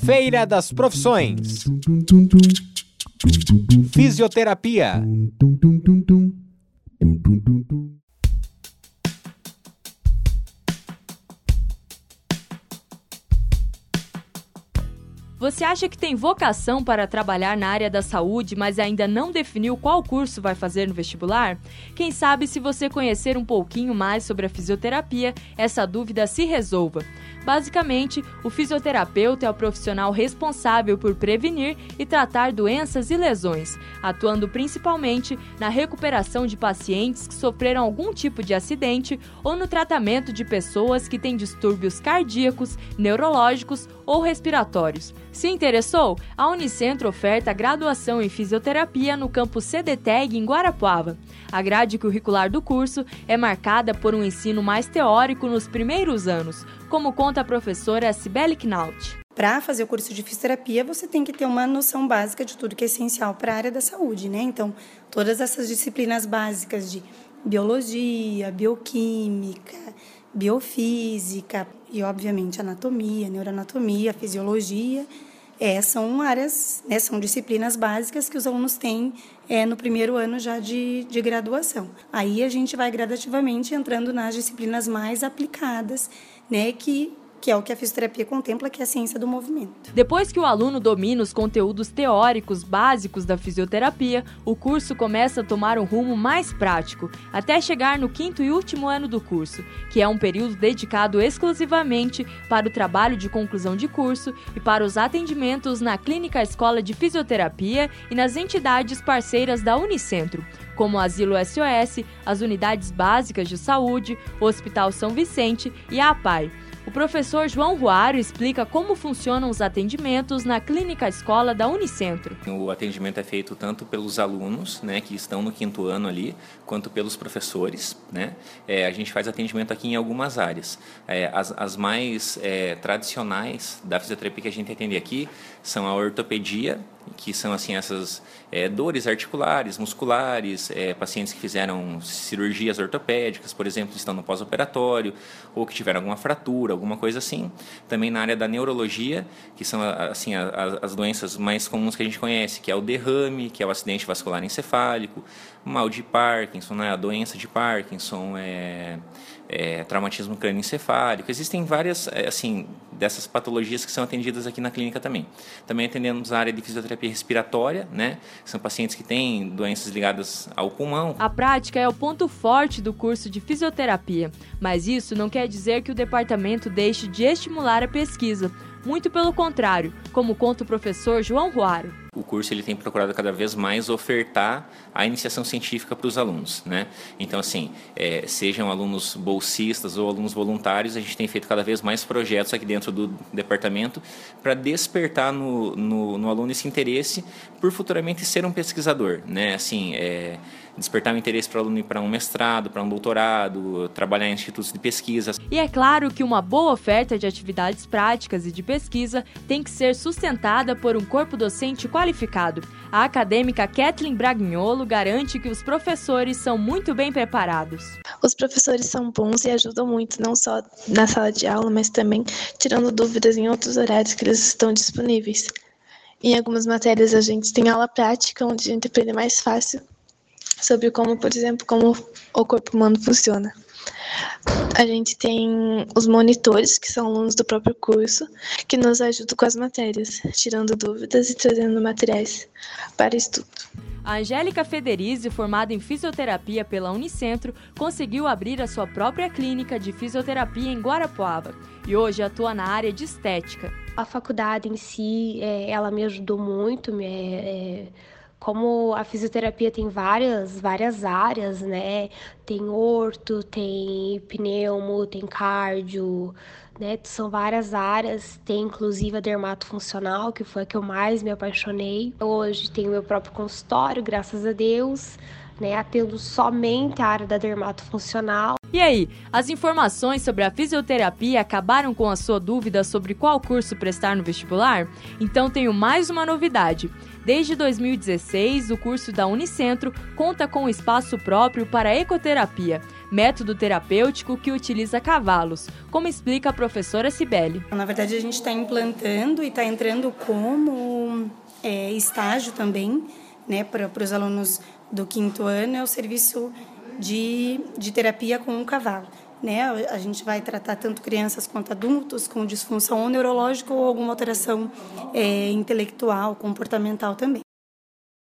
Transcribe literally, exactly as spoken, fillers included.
Feira das Profissões. Fisioterapia. Você acha que tem vocação para trabalhar na área da saúde, mas ainda não definiu qual curso vai fazer no vestibular? Quem sabe, se você conhecer um pouquinho mais sobre a fisioterapia, essa dúvida se resolva. Basicamente, o fisioterapeuta é o profissional responsável por prevenir e tratar doenças e lesões, atuando principalmente na recuperação de pacientes que sofreram algum tipo de acidente ou no tratamento de pessoas que têm distúrbios cardíacos, neurológicos ou respiratórios. Se interessou? A Unicentro oferta graduação em fisioterapia no campus CDTEG em Guarapuava. A grade curricular do curso é marcada por um ensino mais teórico nos primeiros anos, como conta a professora Cibele Knaut. Para fazer o curso de fisioterapia, você tem que ter uma noção básica de tudo que é essencial para a área da saúde, né? Então, todas essas disciplinas básicas de biologia, bioquímica, biofísica e, obviamente, anatomia, neuroanatomia, fisiologia, é, são áreas, né, são disciplinas básicas que os alunos têm é, no primeiro ano já de, de graduação. Aí a gente vai gradativamente entrando nas disciplinas mais aplicadas, né, que que é o que a fisioterapia contempla, que é a ciência do movimento. Depois que o aluno domina os conteúdos teóricos básicos da fisioterapia, o curso começa a tomar um rumo mais prático, até chegar no quinto e último ano do curso, que é um período dedicado exclusivamente para o trabalho de conclusão de curso e para os atendimentos na Clínica Escola de Fisioterapia e nas entidades parceiras da Unicentro, como o Asilo S O S, as Unidades Básicas de Saúde, o Hospital São Vicente e a APAI. O professor João Ruário explica como funcionam os atendimentos na Clínica Escola da Unicentro. O atendimento é feito tanto pelos alunos, né, que estão no quinto ano ali, quanto pelos professores, né? É, a gente faz atendimento aqui em algumas áreas. É, as, as mais é, tradicionais da fisioterapia que a gente atende aqui são a ortopedia, que são assim essas é, dores articulares, musculares, é, pacientes que fizeram cirurgias ortopédicas, por exemplo, estão no pós-operatório, ou que tiveram alguma fratura, alguma coisa assim. Também na área da neurologia, que são assim as, as doenças mais comuns que a gente conhece, que é o derrame, que é o acidente vascular encefálico, mal de Parkinson, né, a doença de Parkinson, é, é, traumatismo crânioencefálico. Existem várias assim dessas patologias que são atendidas aqui na clínica também. Também atendemos a área de fisioterapia respiratória, né? São pacientes que têm doenças ligadas ao pulmão. A prática é o ponto forte do curso de fisioterapia, mas isso não quer dizer que o departamento deixe de estimular a pesquisa. Muito pelo contrário, como conta o professor João Ruário. O curso ele tem procurado cada vez mais ofertar a iniciação científica para os alunos, né? Então, assim, é, sejam alunos bolsistas ou alunos voluntários, a gente tem feito cada vez mais projetos aqui dentro do departamento para despertar no, no, no aluno esse interesse por futuramente ser um pesquisador, né? Assim, é, despertar o interesse para o aluno ir para um mestrado, para um doutorado, trabalhar em institutos de pesquisa. E é claro que uma boa oferta de atividades práticas e de pesquisa tem que ser sustentada por um corpo docente qualificado. A acadêmica Kathleen Bragnolo garante que os professores são muito bem preparados. Os professores são bons e ajudam muito, não só na sala de aula, mas também tirando dúvidas em outros horários que eles estão disponíveis. Em algumas matérias a gente tem aula prática, onde a gente aprende mais fácil sobre como, por exemplo, como o corpo humano funciona. A gente tem os monitores, que são alunos do próprio curso, que nos ajudam com as matérias, tirando dúvidas e trazendo materiais para estudo. A Angélica Federizi, formada em fisioterapia pela Unicentro, conseguiu abrir a sua própria clínica de fisioterapia em Guarapuava e hoje atua na área de estética. A faculdade em si, é, ela me ajudou muito, me, é, como a fisioterapia tem várias, várias áreas, né? Tem orto, tem pneumo, tem cardio, né? São várias áreas. Tem inclusive a dermatofuncional, que foi a que eu mais me apaixonei. Hoje tenho meu próprio consultório, graças a Deus, né? Atendo somente a área da dermatofuncional. E aí, as informações sobre a fisioterapia acabaram com a sua dúvida sobre qual curso prestar no vestibular? Então tenho mais uma novidade. Desde dois mil e dezesseis, o curso da Unicentro conta com um espaço próprio para ecoterapia, método terapêutico que utiliza cavalos, como explica a professora Cibele. Na verdade, a gente está implantando e está entrando como é, estágio também, né, para os alunos do quinto ano, é o serviço de, de terapia com o cavalo. Né? A gente vai tratar tanto crianças quanto adultos com disfunção ou neurológica ou alguma alteração é, intelectual, comportamental também.